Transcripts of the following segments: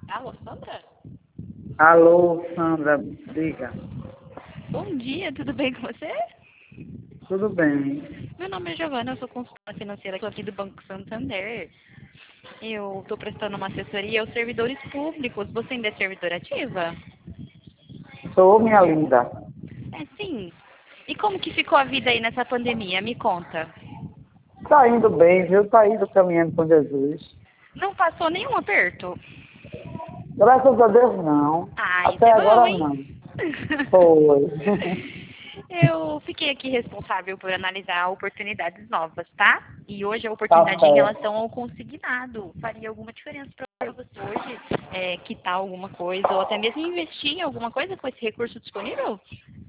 Alô, Sandra? Alô, Sandra, diga. Bom dia, tudo bem com você? Tudo bem? Meu nome é Giovana, eu sou consultora financeira aqui do Banco Santander. Eu estou prestando uma assessoria aos servidores públicos. Você ainda é servidora ativa? Sou, minha linda. É, sim. E como que ficou a vida aí nessa pandemia? Me conta. Tá indo bem, viu? Tá indo caminhando com Jesus. Não passou nenhum aperto? Graças a Deus, não. Ah, isso Até é bom, agora, hein? não. Foi. Eu fiquei aqui responsável por analisar oportunidades novas, tá? E hoje a Tá oportunidade em certo. relação ao consignado faria alguma diferença para você hoje? Quitar alguma coisa ou até mesmo investir em alguma coisa com esse recurso disponível?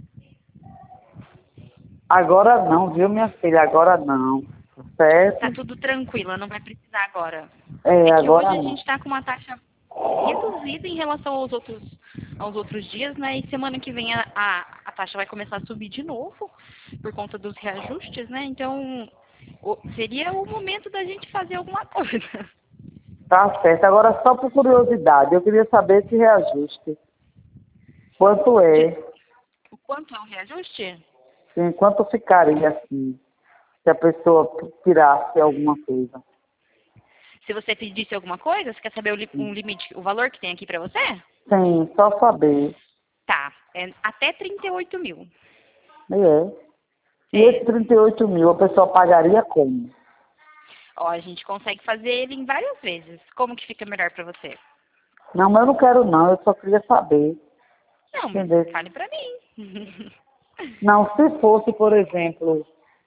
Agora não, viu, minha filha? Agora não. Tá Tá certo? tudo tranquilo, não vai precisar agora. É, É que hoje agora a gente não. está com uma taxa reduzida em relação aos outros dias, né? E semana que vem a taxa vai começar a subir de novo por conta dos reajustes, né? Então seria o momento da gente fazer alguma coisa. Tá certo. Agora, só por curiosidade, eu queria saber esse reajuste. Quanto De- é? o quanto é o reajuste? Sim, quanto ficaria assim, se a pessoa tirasse alguma coisa? Se você pedisse alguma coisa, você quer saber um limite, o valor que tem aqui para você? Sim, só saber. Tá, é até 38 mil. E é. E esse É. 38 mil, a pessoa pagaria como? Ó, a gente consegue fazer ele em várias vezes. Como que fica melhor para você? Não, mas eu não quero não, eu só queria saber. Não, mas Entender? fale pra mim. Não, se fosse, por exemplo,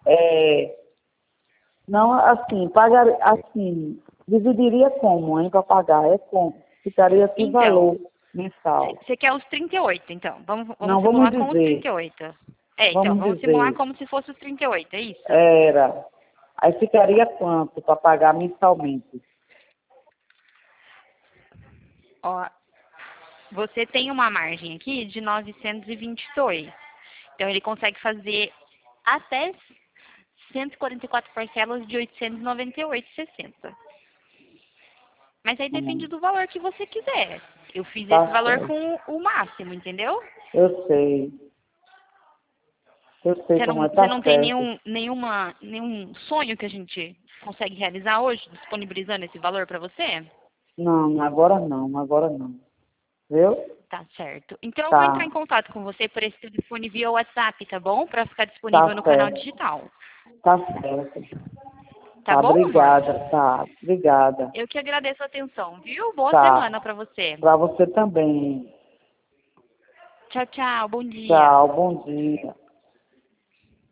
não, assim, pagaria, assim, dividiria como, hein, para pagar? É como? Ficaria que Então, valor mensal? você quer os 38, então. Vamos Não, vamos simular com os dizer, 38. Então, vamos vamos simular dizer, como se fosse os 38, é isso? era. Aí ficaria quanto para pagar mensalmente? Ó, você tem uma margem aqui de 922. Então, ele consegue fazer até 144 parcelas de 898,60. Mas aí depende Hum, do valor que você quiser. Eu fiz esse tá valor certo. com o máximo, entendeu? Eu sei. Eu sei como é, Você tá não tem certo. nenhum sonho que a gente consegue realizar hoje, disponibilizando esse valor para você? Não, agora não, agora não. Viu? Tá certo. Então eu vou entrar em Tá, contato com você por esse telefone via WhatsApp, tá bom? Para ficar disponível no tá canal certo. digital. Tá certo. Tá Tá, bom, amor? obrigada, tá. Obrigada. Eu que agradeço a atenção, viu? Boa Tá. semana para você. Pra você também. Tchau, tchau. Bom dia. Tchau, bom dia.